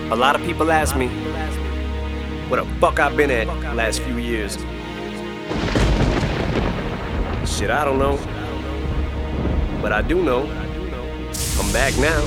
A lot of people ask me where the fuck I've been at the last few years. Shit, I don't know. But I do know I'm back now.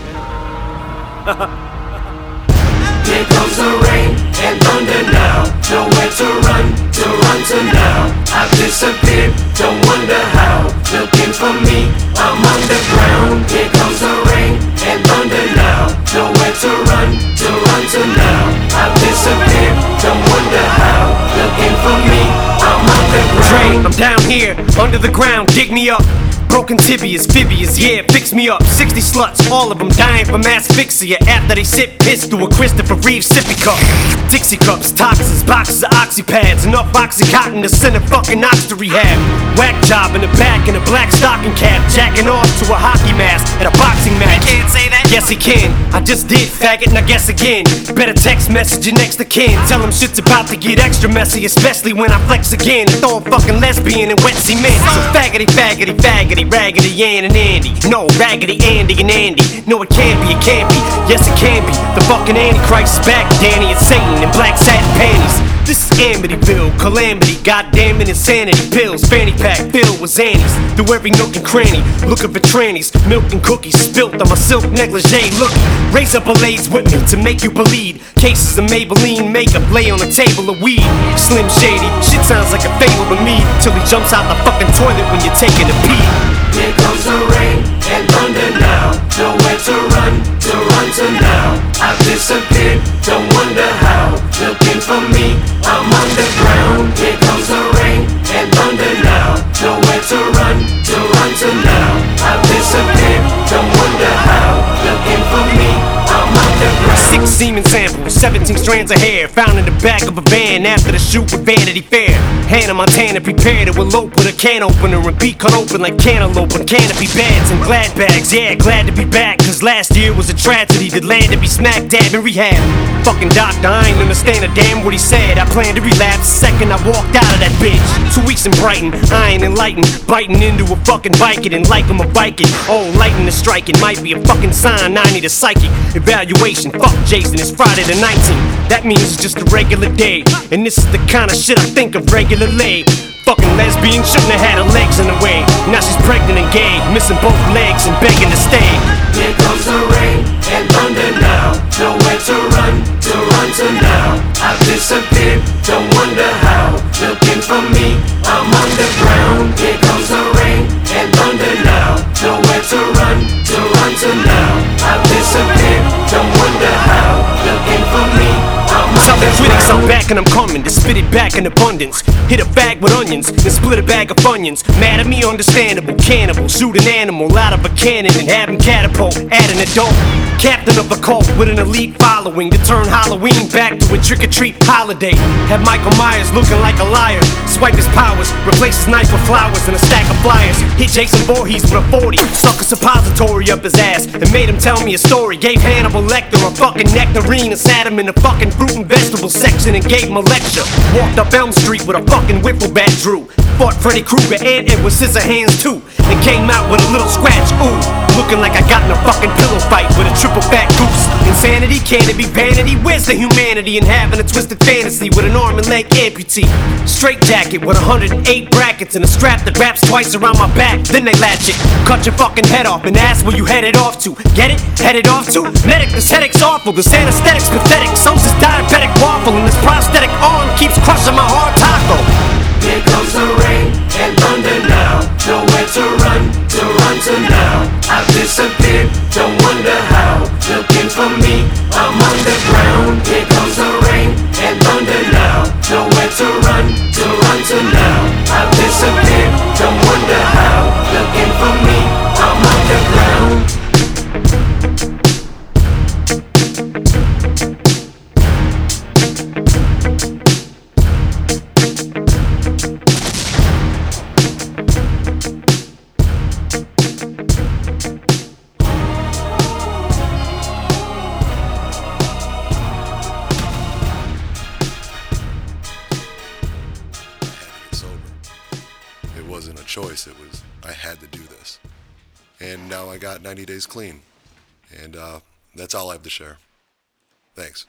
Here comes the rain and thunder now. Nowhere to run to now. I've disappeared, don't wonder how. Looking for me, I'm underground. Here comes the rain and thunder now. Nowhere to run to now. I've disappeared, don't wonder how. Looking for me, I'm underground. I'm down here, under the ground, dig me up. Broken tibias, fibias, yeah, fix me up. 60 sluts, all of them dying from asphyxia after they sip piss through a Christopher Reeve sippy cup. Dixie cups, toxins, boxes of oxypads, enough oxycontin to send a fucking ox to rehab. Whack job in the back in a black stocking cap, jacking off to a hockey mask at a boxing match. You can't say that? Yes, he can. I just did, faggot, and I guess again. Better text message your next to kin. Tell him shit's about to get extra messy, especially when I flex again and throw a fucking lesbian in wet cement. So faggoty, faggoty, faggoty, raggedy Ann and Andy. No, raggedy Andy and Andy. No, it can't be, it can't be. Yes, it can be. The fucking Antichrist is back, Danny and Satan in black satin panties. This is Amityville, calamity, goddamn it, insanity. Pills, fanny pack, filled with Xannies. Through every nook and cranny, looking for trannies. Milk and cookies spilt on my silk negligee. Look, raise up a lace with me to make you bleed. Cases of Maybelline makeup lay on a table of weed. Slim Shady, shit sounds like a fable to me. Till he jumps out the fucking toilet when you're taking a pee. Here comes the rain and thunder now. Nowhere to run to now. I've disappeared, don't wonder how. Looking for me, I'm underground. Here comes the rain and thunder now. Nowhere to run to now. I've disappeared, don't wonder how. Looking for me, I'm underground. 6 semen samples, 17 strands of hair found in the back of a van after the shoot with Vanity Fair. Hannah Montana prepared to elope with a can opener and be cut open like cantaloupe on canopy beds and glad bags. Yeah, glad to be back, cause last year was a tragedy that landed me smack dab in rehab. Fucking doctor, I ain't understand a damn what he said. I planned to relapse the second I walked out of that bitch. 2 weeks in Brighton, I ain't enlightened. Biting into a fucking Viking and like I'm a Viking. Oh, lightning is striking, might be a fucking sign I need a psychic evaluation. Fuck Jason, it's Friday the 19th. That means it's just a regular day. And this is the kind of shit I think of regularly. Fucking lesbian shouldn't have had her legs in the way. Now she's pregnant and gay, missing both legs and begging to stay. Here comes the rain and thunder now. Nowhere to run to now. I've disappeared, don't wonder how. Looking for me, I'm underground. Here comes the rain and thunder now. Nowhere to run to now. I've disappeared, don't wonder how. Looking for me, I'm Tell the critics I'm underground. back and I'm coming to spit it back in abundance. Hit a bag with onions and split a bag of Funyuns. Mad at me, understandable. Cannibal, shoot an animal out of a cannon and have him catapult at an adult. Captain of a cult with an elite following to turn Halloween back to a trick-or-treat holiday. Have Michael Myers looking like a liar. Swipe his powers, replace his knife with flowers and a stack of flyers. Hit Jason Voorhees with a 40, stuck a suppository up his ass and made him tell me a story. Gave Hannibal Lecter a fucking nectarine and sat him in the fucking fruit and vegetable section and gave him a lecture. Walked up Elm Street with a fucking wiffle bat drew. Fought Freddy Krueger and Edward Scissorhands too. And came out with a little scratch, ooh. Looking like I got in a fucking pillow fight with a triple fat goose. Insanity, can it be vanity? Where's the humanity in having a twisted fantasy with an arm and leg amputee? Straight jacket with 108 brackets and a strap that wraps twice around my back. Then they latch it, cut your fucking head off and ask where you headed off to. Get it? Headed off to? Medic, this headache's awful. This anesthetic's pathetic. So's this diabetic waffle and this prosthetic arm keeps crushing my hard taco. Here comes the rain and thunder now. Nowhere to run to now. I've disappeared, don't wonder how. Looking for me, I'm underground. Here comes the rain and thunder now. Nowhere to run to now. I've disappeared, don't wonder how. Looking for me, I'm underground. Wasn't a choice, it was I had to do this. And now I got 90 days clean. And that's all I have to share. Thanks.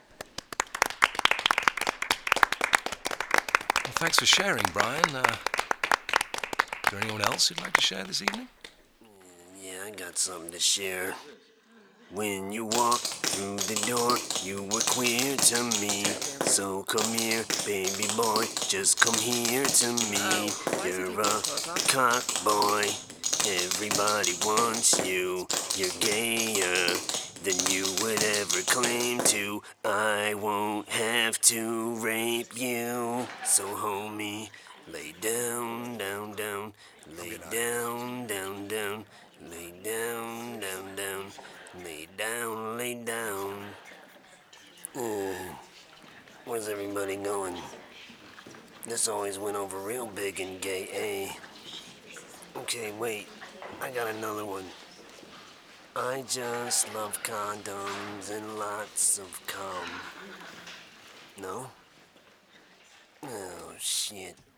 Well, thanks for sharing, Brian. Is there anyone else you'd like to share this evening? Yeah, I got something to share. When you walked through the door, you were queer to me. So come here, baby boy, just come here to me. You're a cock boy, everybody wants you. You're gayer than you would ever claim to. I won't have to rape you. So homie, lay down, down, down. Lay down, down, down. Lay down, down, down. Lay down, lay down. Where's everybody going? This always went over real big and gay, eh? Okay, wait. I got another one. I just love condoms and lots of cum. No? Oh, shit.